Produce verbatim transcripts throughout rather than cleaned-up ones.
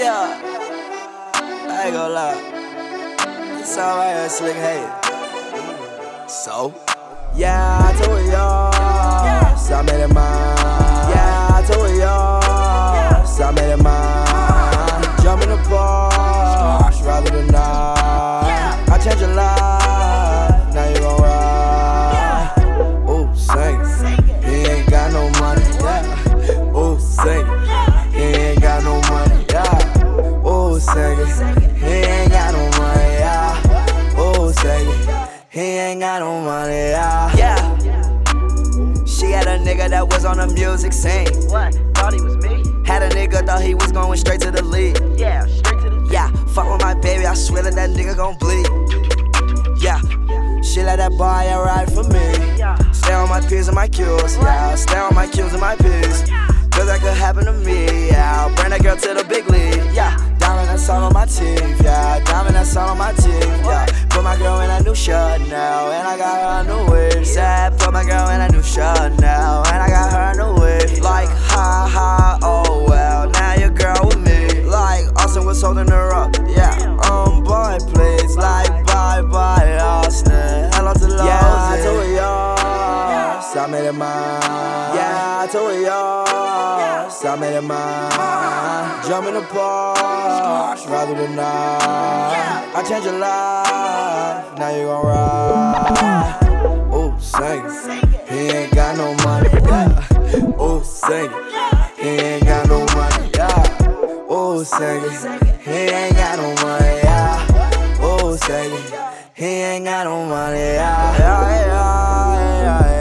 Yeah, I ain't gonna lie. This song right here, Slick Hate. So? Yeah, I told y'all, so I made it mine. Yeah, I told y'all, so I made it mine. Jump in the Porsche rather than not. I changed your life, now you gon' ride. Ooh, sing it. He ain't got no money, yeah. Ooh, sing it. He ain't got no money, yeah. Ooh, sing it. He ain't got no money, yeah. Ooh, sing it. He ain't got no money, yeah. Yeah. She had a nigga that was on the music scene. What? Thought he was me? Had a nigga thought he was going straight to the league. Yeah, straight to the Yeah, fuck with my baby, I swear that that nigga gon' bleed. Yeah, she let that boy yeah, ride for me. Yeah. Stay on my P's and my Q's, yeah. Stay on my Q's and my P's. Cause that could happen to me, yeah. Bring that girl to the big league, yeah. Diamond that's all on my teeth, yeah. Diamond that's all on my teeth, yeah. Put my girl in a new shirt now, and I got her a new wave. Sad, put my girl in a new shirt now, and I got her a new wave. Like, ha ha, oh well, now your girl with me. Like, Austin was holding her up, yeah. Um, boy, please, like, bye bye, Austin. Hello to Lose. Yeah, I told y'all, so I made it mine. Yeah, I told y'all, so I made it mine. Jump in the Porsche rather than not. I changed your life, now you gon' ride. Ooh, sing it. He ain't got no money, yeah. Ooh, sing it. He ain't got no money, yeah. Ooh, sing it. He ain't got no money, yeah. Ooh, sing it. He ain't got no money, yeah. Yeah, yeah, yeah, yeah.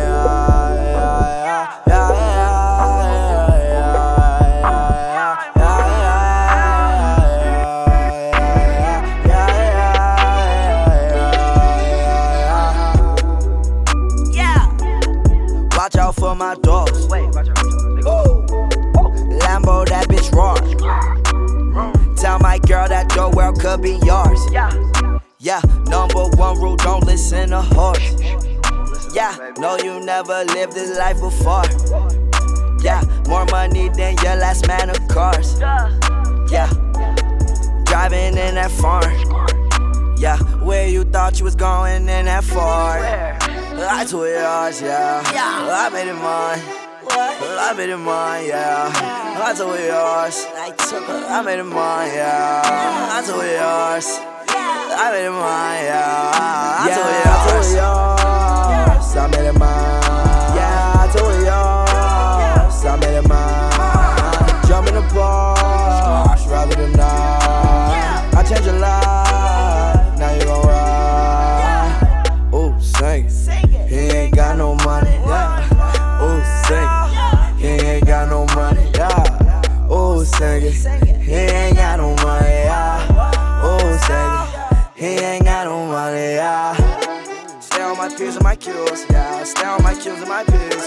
Watch out for my dogs. Wait, watch out, watch out. Lambo, that bitch raw. Tell my girl that your world could be yours. Yeah. Yeah, number one rule, don't listen to horse. Yeah, no, you never lived this life before. Yeah, more money than your last man of cars. Yeah, driving in that farm. Yeah, where you thought you was going in that far. I told yours, yeah. I made it mine. I made it mine, yeah. I told yours. I made it mine, yeah. I told yours. I made it mine, yeah. I told yours. I made it mine. Yeah, I told yours. I made it mine. Jump in the Porsche rather than not. I changed your life, now you gon' ride. Ooh, sing it. He ain't got no money, yeah. Ooh, sing it. He ain't got no money, yeah. Ooh, sing it. He ain't got no money, yeah. Ooh, sing it. He ain't got no money, yeah. Stay on my P's and my Q's, yeah. Stay on my Q's and my P's.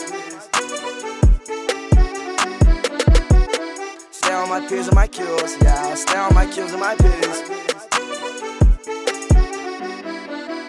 Stay on my P's and my Q's, yeah. Stay on my Q's and my P's.